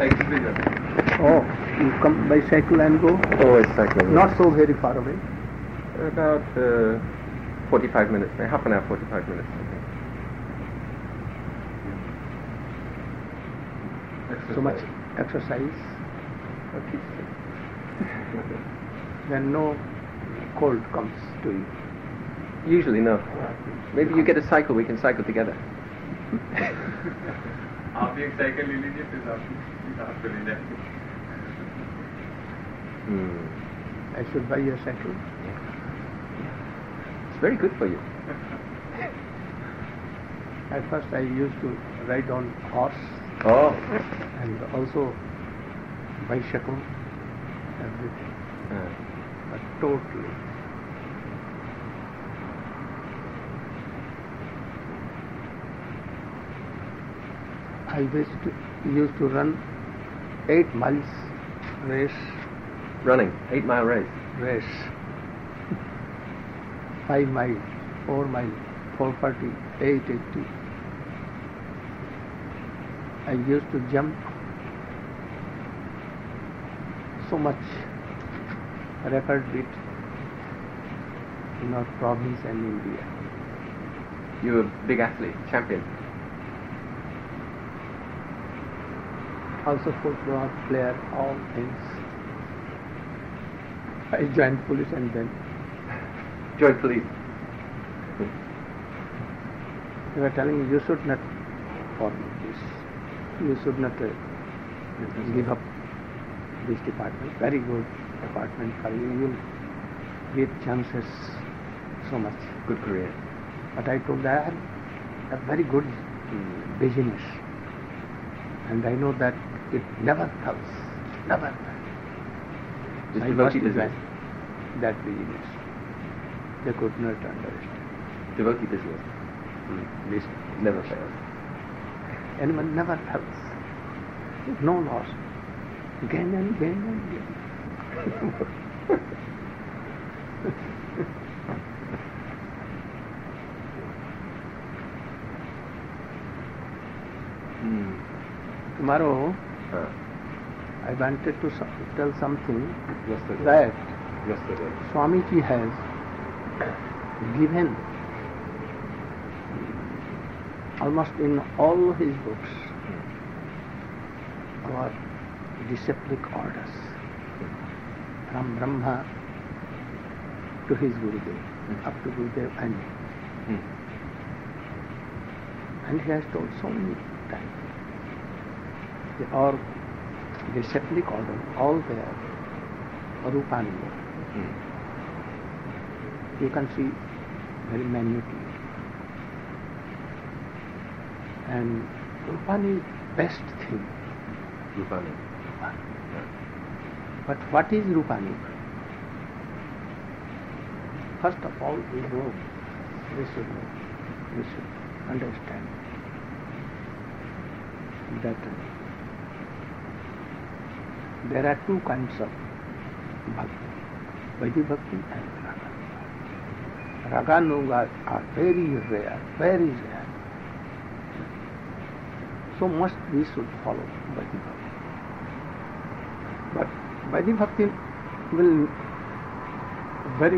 cycle bhi jata. Oh, you come by cycle and go? Always cycling. Not so very far away. About 45 minutes, half an hour, 45 minutes. So much exercise. Okay. Then no cold comes to you. Usually no. Maybe you get a cycle, we can cycle together. आप एक cycle ले लीजिए फिर आप ले जाएंगे. I should buy a cycle. It's very good for you. At first I used to ride on horse Oh. and also bicycle, everything. But totally. I used to run 8 miles race. Running, 8-mile race. 5 miles, 4 miles, 440, 880. I used to jump so much, record beat in our province and India. You were a big athlete, champion. Also football player, all things. I joined police and then Joined police. they were telling me, you should not follow this. You should not give up this department. Very good department for you. You will get chances so much. Good career. But I told that I have a very good business. And I know that it never fails. Never fails. Just I devotee must business. join that business. They could not understand. Devotee business. This never fails. Anyone never fails. No loss. Gain and gain and gain. Tomorrow, I wanted to tell something that Yesterday. Swamiji has given almost in all his books our disciplic orders from Brahma to his Gurudev, up to Gurudev and he has told so many times. Our disciplic order, all there, Rupani. You can see very minutely. And Rupani is best thing. Rupani. But what is Rupani? First of all, we know, we should understand that there are two kinds of bhakti, Vaidhi bhakti and Raga. Raga nuga are very rare, very rare. So must we should follow Vaidhi bhakti. But Vaidhi bhakti will very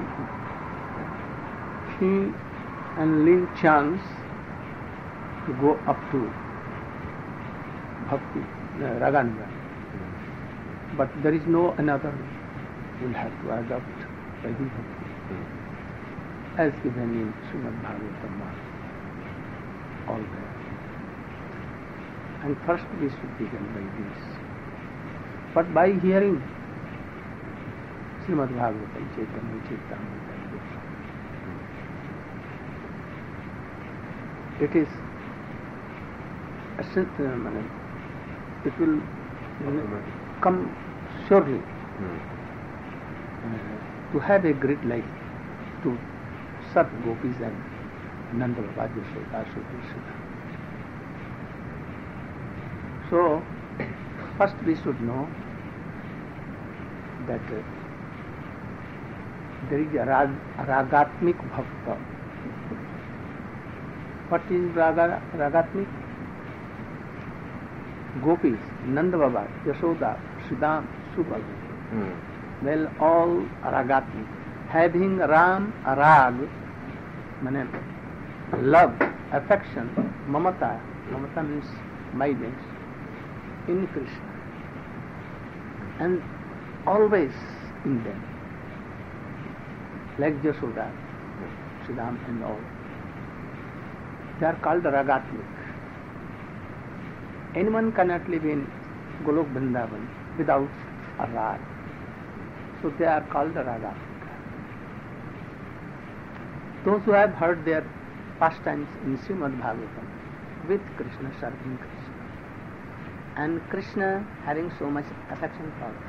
keen and lean chance to go up to bhakti, Raganuga. But there is no another. We'll have to adopt Vaidhi bhakti as given in Srimad Bhagavatam, all there. And first we should begin by this. But by hearing Srimad Bhagavatam, Chaitanya Charitamrita, it is it will come surely to have a great life to serve gopis and Nanda Baba, Yashoda, Krishna. So, first we should know that there is a Ragatmik Bhakta. What is Ragatmik? gopis, Nanda Baba, Yashoda, Sridham, Subal, well, all ragatmik, having Ram rag, means love, affection, mamata means mildness, in Krishna, and always in them, like Yashoda, Sridham and all. They are called ragatmik. Anyone cannot live in Golok Vrindavan without a rag. So they are called ragatmik. Those who have heard their pastimes in Srimad Bhagavatam with Krishna, serving Krishna, and Krishna having so much affection for them.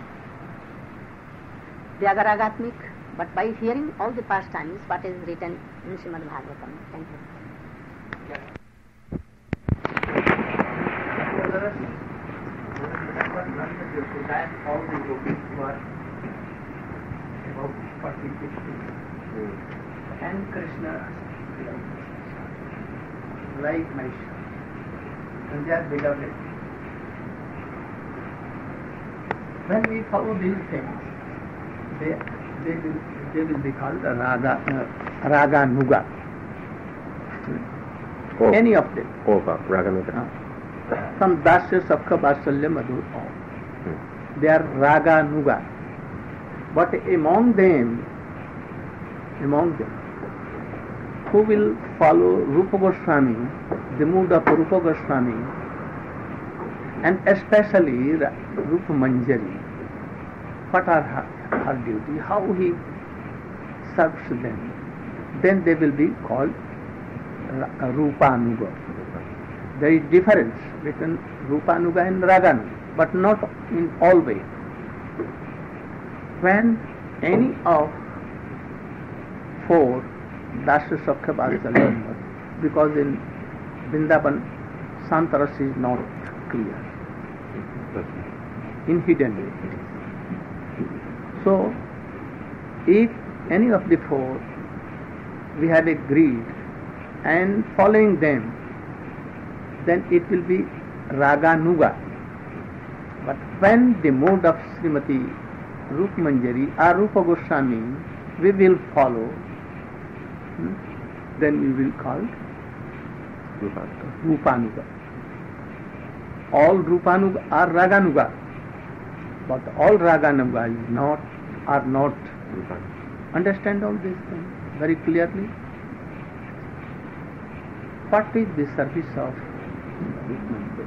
They are ragatmik, but by hearing all the pastimes, what is written in Srimad Bhagavatam. Thank you. All the gopis were about 40, 50. And Krishna, like my son, and they are beloved. When we follow these things, they will be called Raganuga. Any of them. Raganuga. From Dasya, Sakha, Vasalya, Madhur, all. They are Raganuga. But among them, who will follow Rupa Goswami, the mood of Rupa Goswami, and especially Rupa Manjari, what are her duty, how he serves them, then they will be called Rupanuga. There is difference between Rupanuga and Raganuga, but not in all ways. When any of four, Dasya, Sakha, Vasalya, because in Vrindavan, Santaras is not clear, in hidden way. So, if any of the four we have agreed and following them, then it will be Raganuga. But when the mode of Srimati Rupa Manjari or Rupa Goswami we will follow, then we will call Rupanuga. All Rupanuga are Raganuga, but all Raganuga are not Rupanuga. Understand all these things very clearly? What is the service of Rupanuga?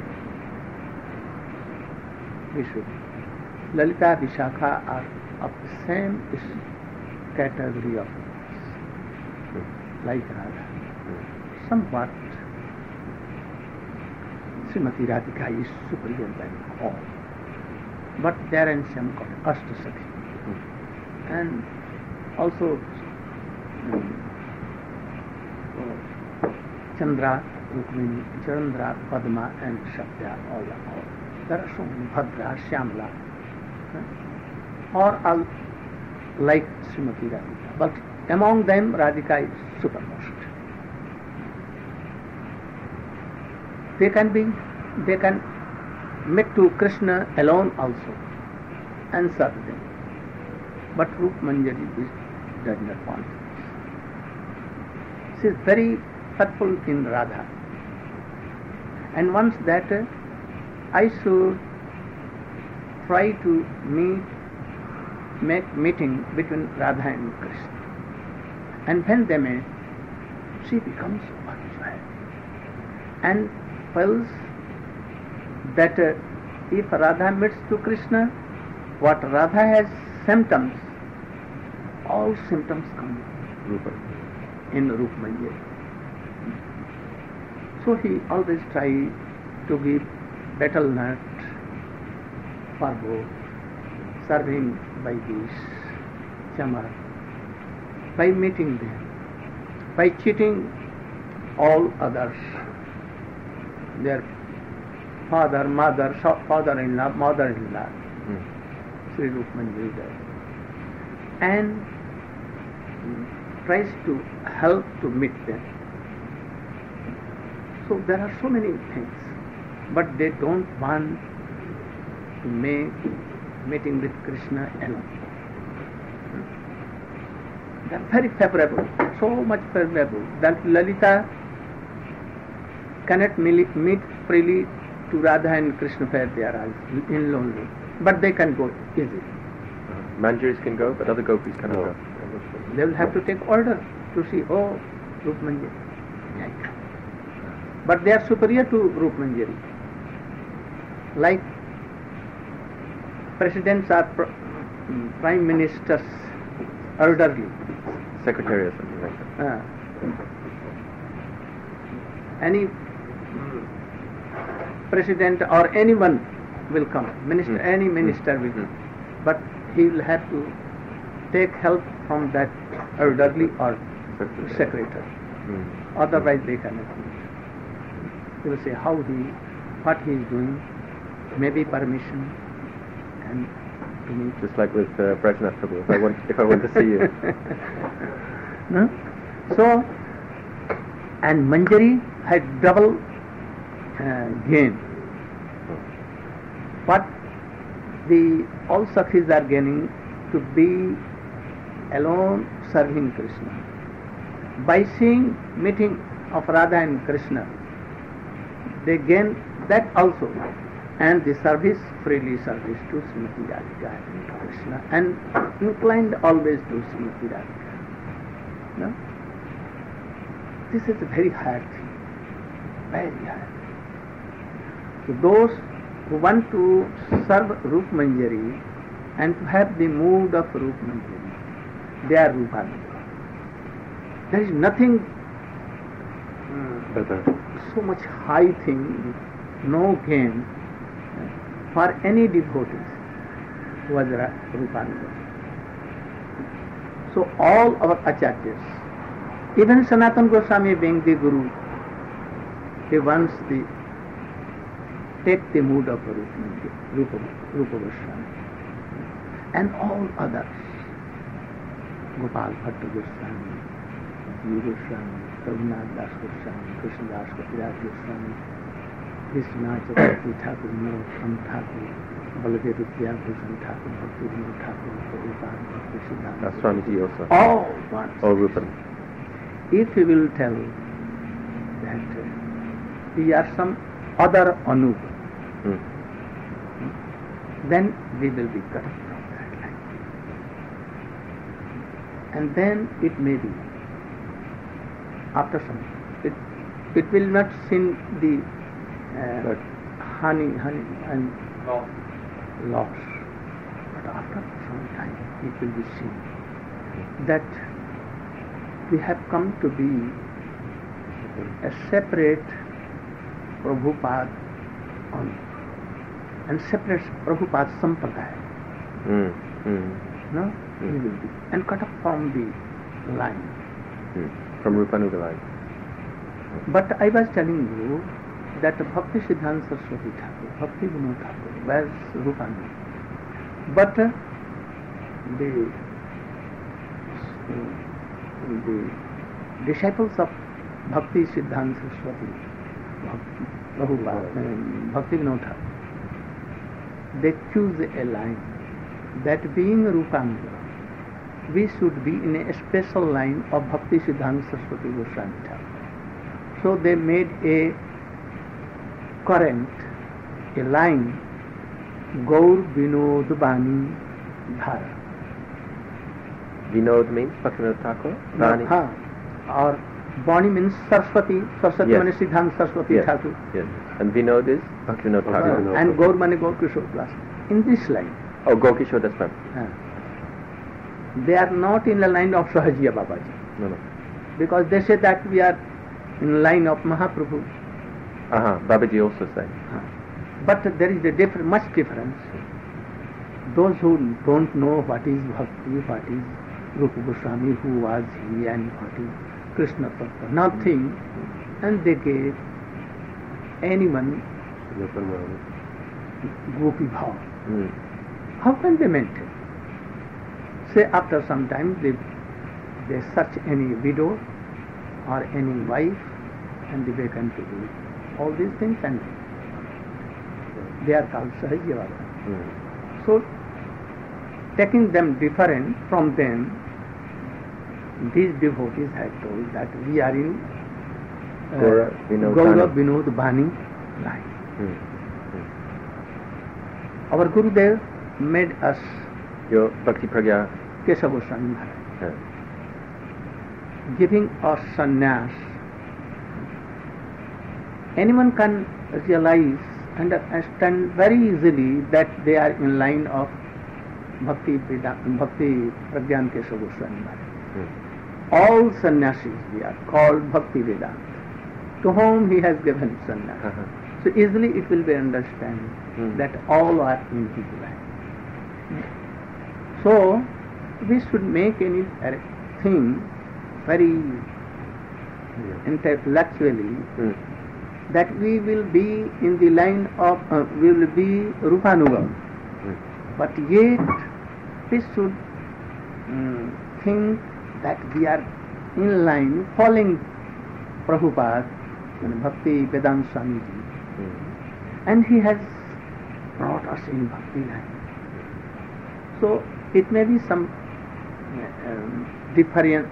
We should. Lalita, Vishakha are of the same category of like Radha. Somewhat Srimati Radhika is superior than all. But there are some called Ashtasakhi. And also Chandra, Rukmini, Chandra, Padma and Shakya, all. There are so many, Bhadra, Shyamala, or all like Srimati Radhika. But among them, Radhika is supermost. They can meet to Krishna alone also and serve them. But Rupa Manjari does not want. She is very thoughtful in Radha. And once that I should try to make meeting between Radha and Krishna. And when they met, she becomes overjoyed and feels that if Radha meets to Krishna, what Radha has symptoms, all symptoms come in Rupa Manjari. So he always tries to give betel nut for both, serving by this chamar, by meeting them, by cheating all others, their father, mother, father-in-law, mother-in-law, Sri Rupa Manjari, and tries to help to meet them. So there are so many things. but they don't want to make meeting with Krishna alone. They are very favorable, so much favorable that Lalita cannot meet freely to Radha and Krishna where they are in lonely, but they can go easily. Manjaris can go, but other gopis cannot go. They will have to take order to see, oh, Rup Manjari. But they are superior to Rup Manjari. Like presidents are prime ministers elderly. Secretary or something like that. Any president or anyone will come, minister, any minister will come, but he will have to take help from that elderly or secretary. Otherwise they cannot do it. They will say what he is doing, maybe permission, and to meet. Just like with Brajnath Prabhu, if I want to see you. No? So, and Manjari had double gain. What all Sakhis are gaining to be alone serving Krishna. By seeing meeting of Radha and Krishna, they gain that also, and the service, freely service to Srimati Radhika and Krishna, and inclined always to Srimati Radhika. No? This is a very hard thing, very hard. So those who want to serve Rup Manjari and to have the mood of Rup Manjari, they are Rupananda. There is nothing so much high thing, no gain for any devotees who was Rupananda. So all our acharyas, even Sanatana Goswami being the Guru, he wants to take the mood of Rupa Goswami, and all others, Gopal Bhatta Goswami, Jiva Goswami, Raghunath Das Goswami, Krishna Das Kaviraj Goswami, Vishwanath Chakravarti Thakur, Narottam Thakur, Baladev Vidya Bhushan Thakur, Bhakti Vinod Thakur, Prabhupada, Bhakti Siddhanta. Swamiji also. All ones. All Rupan. If we will tell that we are some other Anup, then we will be cut from that line. And then it may be, after some, it will not seem the honey and loss. But after some time, it will be seen that we have come to be a separate Prabhupada and separate Prabhupada Sampradaya. No? We will be. And cut off from the line. From Rupanuga line. But I was telling you that Bhakti Siddhanta Saraswati Thakur, Bhakti Vinod Thakur was Rupanuga. But the disciples of Bhakti Siddhanta Saraswati, Prabhupada, Bhakti Vinod Thakur, they choose a line that being Rupanuga, we should be in a special line of Bhakti Siddhanta Saraswati Goswami Thakur. So they made a current, a line, Gaur Vinod Bani Dhara. Vinod means Bhaktivinoda Thakur? Bani? Or Bani means Saraswati. Saraswati means Siddhanta Saraswati Thakur. Yes. And Vinod is Bhaktivinoda Thakur. And Gaur means Gaur Kishore Das. In this line. Oh, Gaur Kishore Das. They are not in the line of Sahajiya Babaji. No. Because they say that we are in line of Mahaprabhu. Babaji also said. But there is a much difference. Those who don't know what is Bhakti, what is Rupa Goswami, who was he, and what is Krishna Tattva, nothing, and they gave anyone Gopi Bhav. How can they maintain? Say after some time they search any widow or any wife and they can do all these things, and They are called Sahajiavada. So, taking them different from them, these devotees had told that we are in Gaura Vinod Bani line. Our Gurudev made us Your Bhakti Pragya. Kesava Goswami Maharaj, giving us sannyas. Anyone can realize and understand very easily that they are in line of Bhakti Pragyan Kesava Goswami Maharaj. All sannyasis we are called Bhakti Vedanta, to whom he has given sannyas. So easily it will be understood that all are in his line. So we should make anything very intellectually that we will be in the line of, we will be Rupanuga. But yet we should think that we are in line following Prabhupada and Bhakti Vedanta Swamiji. And he has brought us in Bhakti line. So it may be some difference.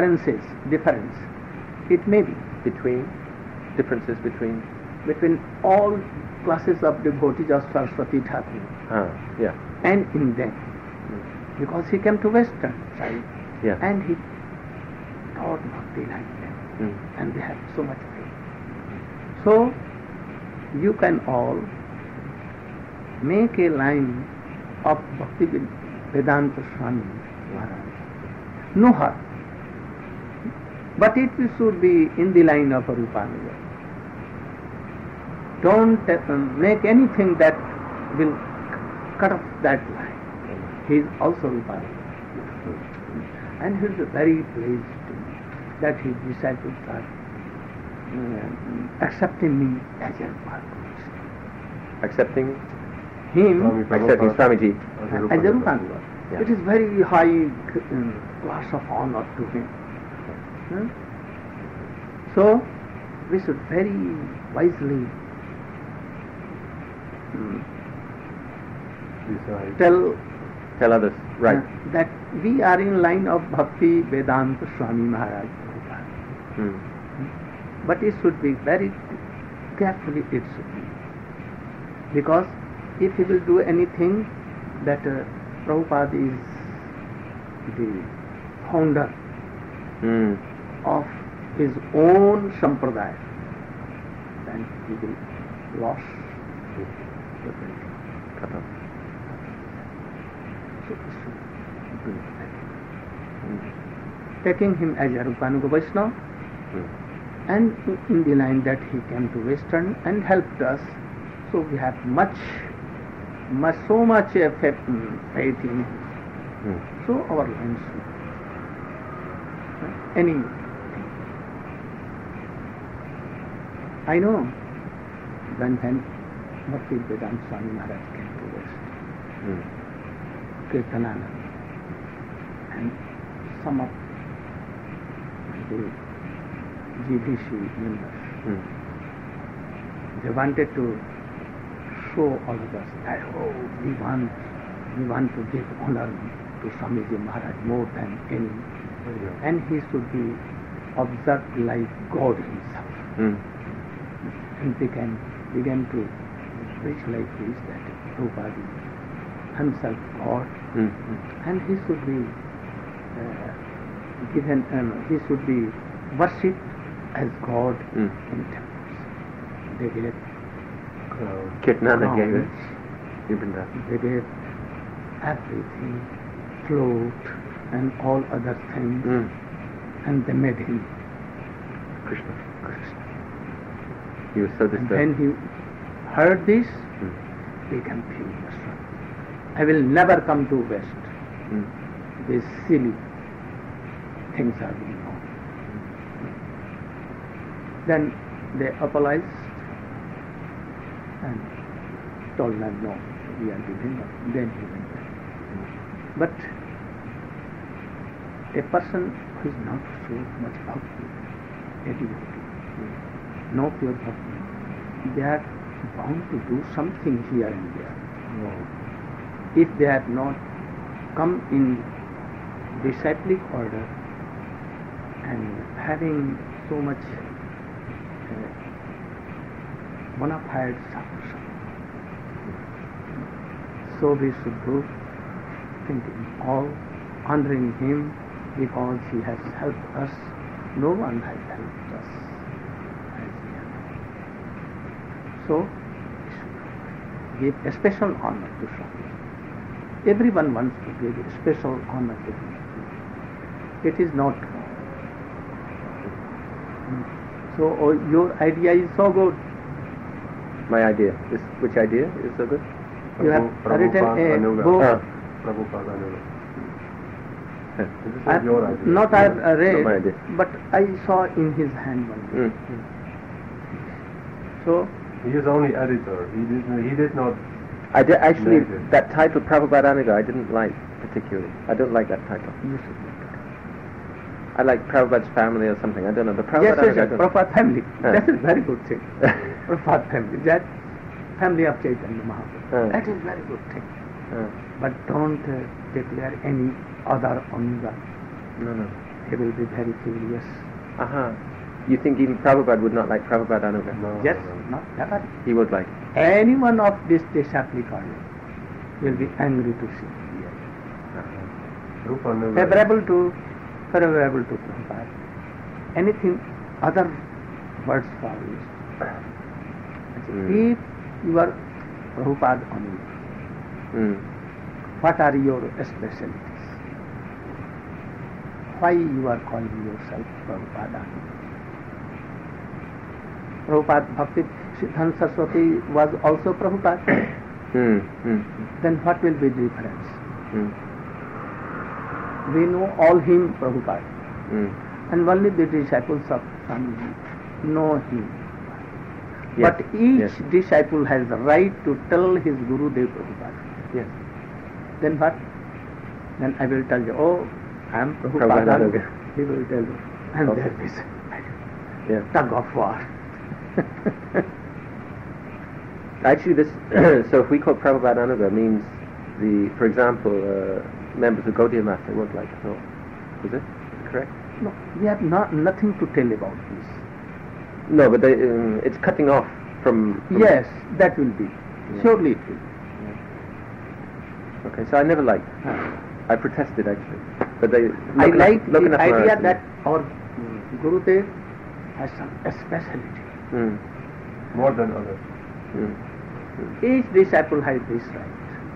It may be Differences between? Between all classes of devotees of Saraswati Thakur. Yeah. And in them. Because he came to Western side. Yeah. And he taught Bhakti like them. And they have so much faith. So you can all make a line of Bhakti Vedanta Swami Maharaj. No harm. But it should be in the line of Rupanuga. Don't make anything that will cut off that line. He is also Rupanuga. And he is very pleased that his disciples are accepting me as a Rupanuga. Accepting Him accepting Swamiji as a Rupanuga. Yeah. It is very high class of honor to him. So we should very wisely tell others, right? that we are in line of Bhakti Vedanta Swami Maharaj. But it should be very carefully, it should be. Because if he will do anything that Prabhupada is the founder of his own sampradaya, then he will lose everything. So it should be taking him as a Rupanuga Vaishnava, and in the line that he came to Western and helped us. So we have so much faith in him. So our line should anything. I know when Bhakti Vedanta Swami Maharaj came to West, Kirtanana, and some of the GBC members, they wanted to show all of us that, we want to give honor to Swamiji Maharaj more than any. And he should be observed like God himself. And began to preach like this, that Prabhupada is himself God, and he should be he should be worshipped as God in temples. They gave Kirtanana gave it. They gave everything, float and all other things, and they made him Krishna. Krishna. He was so And disturbed. when he heard this, he became furious. I will never come to West. These silly things are going on. Then they apologized and told them, no, we are giving up. Then he went back. But a person who is not so much bhakti, a devotee, no pure bhakti, they are bound to do something here and there. If they had not come in disciplic order and having so much bona fide solution. So we should do thinking all honoring him because he has helped us. No one has helped us as yet. So give a special honor to Swami. Everyone wants to give a special honor to him. It is not. So your idea is so good. My idea. Which idea is so good? You have written a book. Prabhupada Anuga. This I- is your idea. Not I Not my read, idea. but I saw in his hand one day. So He is only editor. He did not. Actually, Negative. that title, Prabhupada Anuga, I didn't like particularly. I don't like that title. you should look at I like Prabhupada's family or something. I don't know. The it. Prabhupada Yes, Anuga, I don't Prabhupada family. Yeah. That is very good thing. Prabhupada family. That family of Chaitanya Mahaprabhu. Yeah. That is very good thing. Uh, But don't declare any other Anuga. no. He will be very furious. You think even Prabhupada would not like Prabhupada Anuga? No, Yes, no. not never. He would like. Any one of this disciplic order will be angry to see. Rupa Anuga. Favorable to Prabhupada. Anything other words for you. If you are Prabhupada only, what are your specialties? Why you are calling yourself Prabhupada? Prabhupada Bhakti Siddhanta Saraswati was also Prabhupada. Then what will be the difference? We know all him Prabhupada. And only the disciples of Swamiji know him. Yes, But each yes. disciple has the right to tell his Guru Dev Prabhupada. Yes. Then what? Then I will tell you, oh, I am Prabhupada Prabhupada. Anuga. He will tell you. And Okay. there is Yeah. tug of war. Actually, this. So if we call Prabhupada Anuga means for example, members of Gaudiya Math, they won't like it. No. Is it correct? No, we have nothing to tell about this. No, but it's cutting off from. Yes, that will be. Yeah. Surely it will. Okay, so I never liked. I protested actually, but they. I like look the enough idea Marathi. that our Gurudev has some speciality. More than others. Each disciple has this right.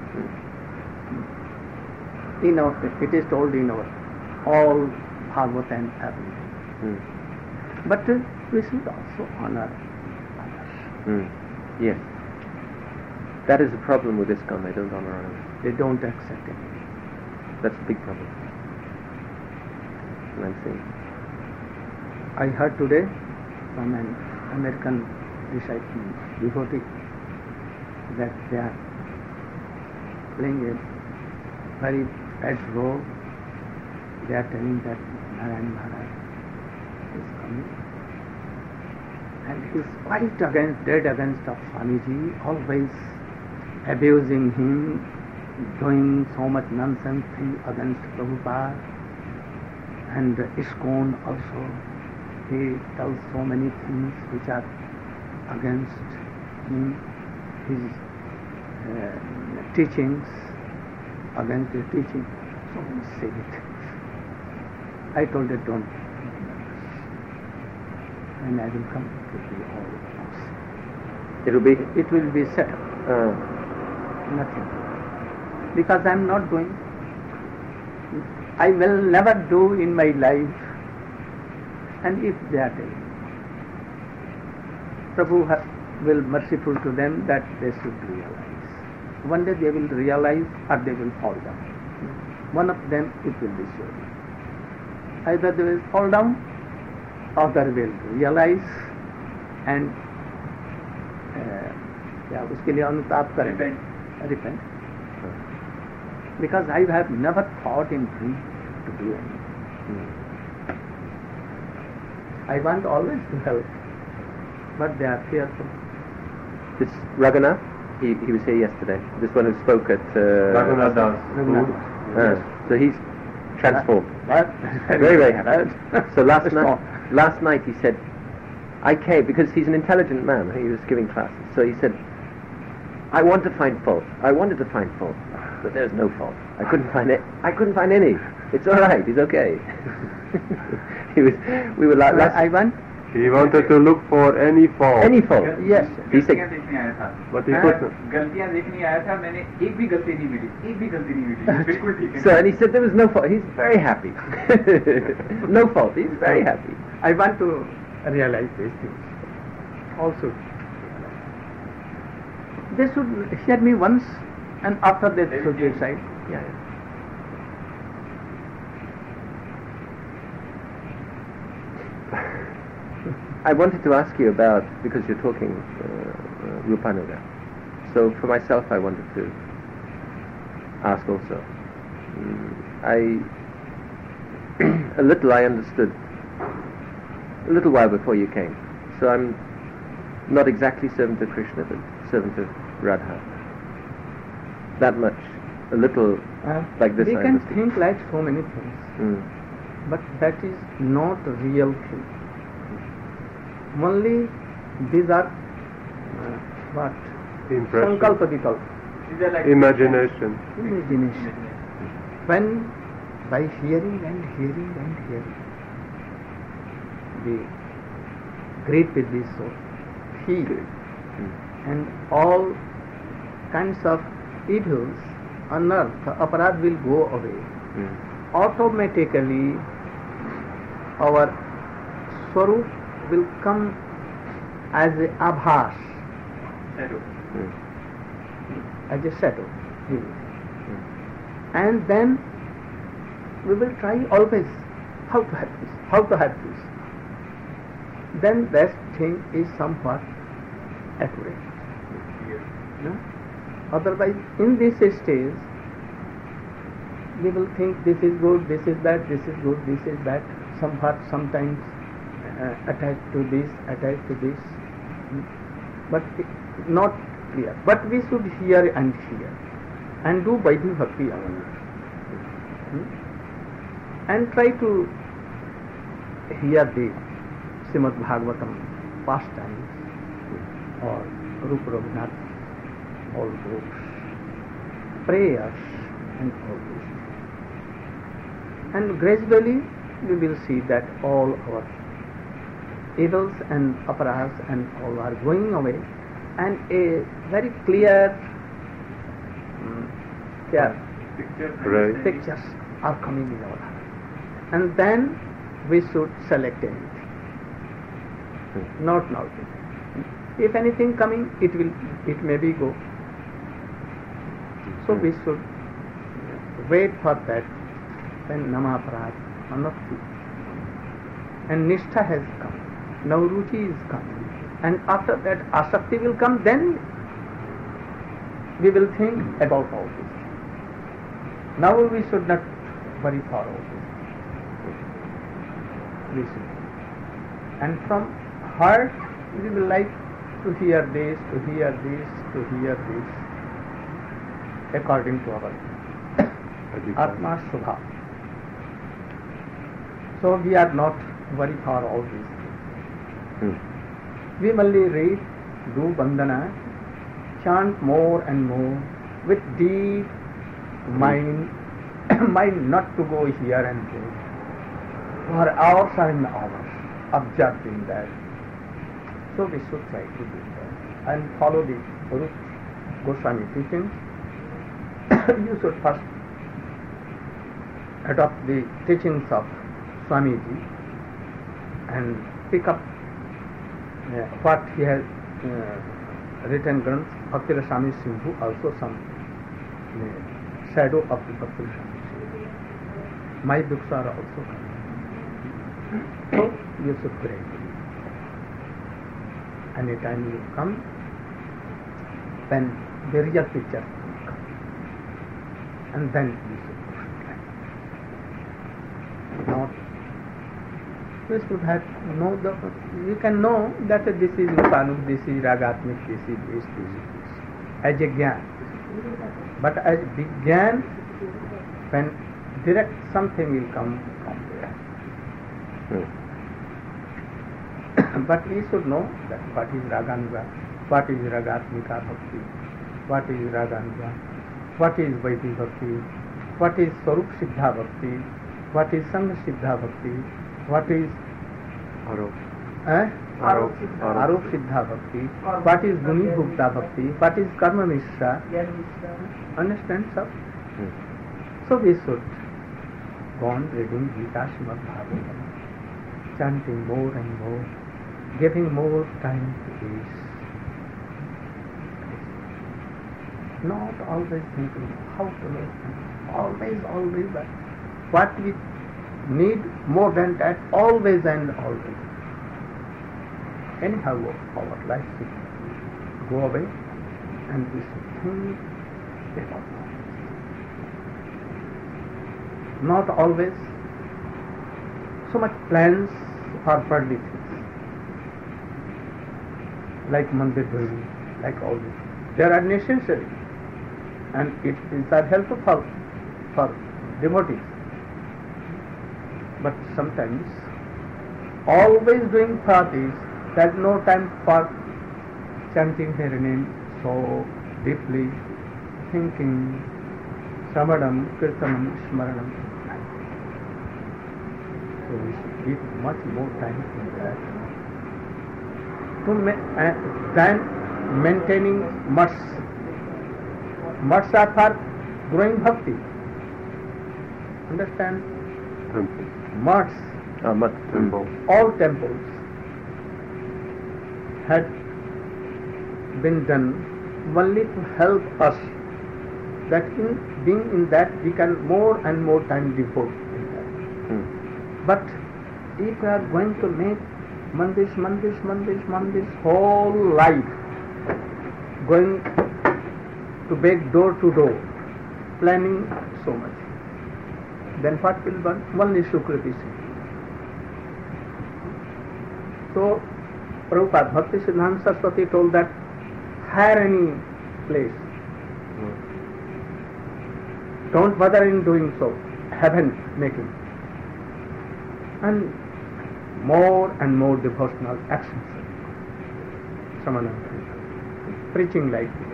It is told in our all Bhagavad and everything. But we should also honor others. Yes. That is the problem with ISKCON. They don't honor others. They don't accept it. That's a big problem. And I'm seeing. I heard today from an American disciple, devotee, that they are playing a very bad role. They are telling that Narayan Maharaj is coming. And he is quite dead against of Swamiji, always abusing him, doing so much nonsense thing against Prabhupada. And ISKCON also, he tells so many things which are against him, his teachings, against his teaching, so many silly things. I told it, don't. And I will come to the all house. It'll be. It will be set up, nothing. Because I am not going. I will never do in my life. And if they are telling, Prabhu will merciful to them that they should realize. One day they will realize or they will fall down. One of them it will be sure. Either they will fall down or they will realize and उसके लिए अनुताप करें. Repent. Because I have never thought in dream to do anything. I want always to help, but they are fearful. This Raghunath, he was here yesterday. This one who spoke at... Raghunath Das. So he's transformed. Very, very happy. So last night he said, I came, because he's an intelligent man, he was giving classes, so he said, I wanted to find fault, but there's no fault. I couldn't find any. It's all right, he's okay. We were like last... He wanted to look for any fault. Any fault. Yes. He said, but he couldn't. So, and he said there was no fault. He's very happy. No fault. He's very happy. I want to realize these things. Also, they should hear me once, and after that they should decide. Yeah. I wanted to ask you about, because you're talking Rupanuga. So for myself, I wanted to ask also. I understood a little while before you came. So I'm not exactly servant of Krishna, but servant of Radha. That much, a little like this. We I can understood. think like so many things, but that is not real thing. Only these are what? Impression. Sankalpa vikalpa. Imagination. Imagination. When by hearing and hearing and hearing, the great with this soul, feel, and all kinds of evils on earth, aparad will go away. Automatically, our swarup will come as a abhas, as a shadow. And then we will try always how to have this. Then that thing is somewhat accurate. No? Otherwise, in this stage, we will think this is good, this is bad, this is good, this is bad. Sometimes attached to this, but not clear. But we should hear and do Vaidhi Bhakti only, and try to hear the Srimad Bhagavatam pastimes or Rupa Raghunath, all books, prayers, and all this. And gradually we will see that all our evils and aparas and all are going away, and a very clear pictures are coming in our heart. And then we should select anything, not now. If anything coming, it may be go. So we should wait for that when Namaparad Anakti and Nishtha has come, Nauruchi is coming, and after that Asakti will come, then we will think about all this. Now we should not worry for all this. We should. And from heart we will like to hear this, according to our Atma Subha. So we are not worried for all these things. We only read, do bandhana, chant more and more with deep mind, mind not to go here and there. For hours and hours, observing that. So we should try to do that and follow the Rupa Goswami teachings. You should first adopt the teachings of Swamiji and pick up what he has written Granth, Bhakti Rasami Sindhu, also some shadow of the Bhakti Rasami Sindhu. My books are also coming. So you should pray. Anytime you come, then the real picture will come. And then you should proceed. Not We should have know you can know that this is Upanuk, this is Ragatmik, this is this, as a Gyan. But as Vigyan, when direct something will come from there. But we should know that what is Raganuga, what is Ragatmika Bhakti, what is Raganuga, what is Vaidhi Bhakti, what is Swarup Siddha Bhakti, what is Sangha Siddha Bhakti, what is Arop Siddha Bhakti, what is Guni Bhukta Bhakti, what is Karma Mishra. Understand, sir? So we should go on reading Gita Srimad Bhagavatam, chanting more and more, giving more time to this. Not always thinking how to make always, but what we need more than that, always and always. Anyhow, our life should go away and we should think about that. Not always so much plans for worldly things, like mandir building, like all this. They are necessary and it is helpful for devotees. But sometimes always doing parties, there is no time for chanting their name so deeply, thinking, samadam, kirtanam, smaranam. So we should give much more time to that. Than maintaining mutts. Mutts are for growing bhakti. Understand? Mutts, all temples had been done only to help us, that in being in that we can more and more time devote in that. But if we are going to make mandirs whole life, going to beg door to door, planning so much, then what will burn? Only Sukriti Singh. So Prabhupada Bhakti Siddhanta Saraswati told that hire any place. Don't bother in doing so. Heaven making. And more devotional actions. Samananda. Preaching like this.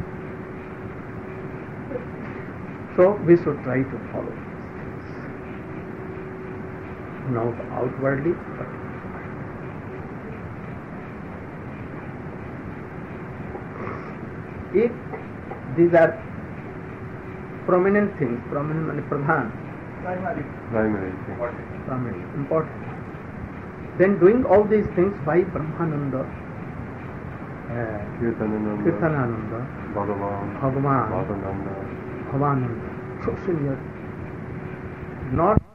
So we should try to follow these things. Not outwardly, but if these are prominent things, prominent, pradhan, primary, important, then doing all these things by Brahmananda, Kirtanananda, Bhagavan, Bhavananda, so senior, not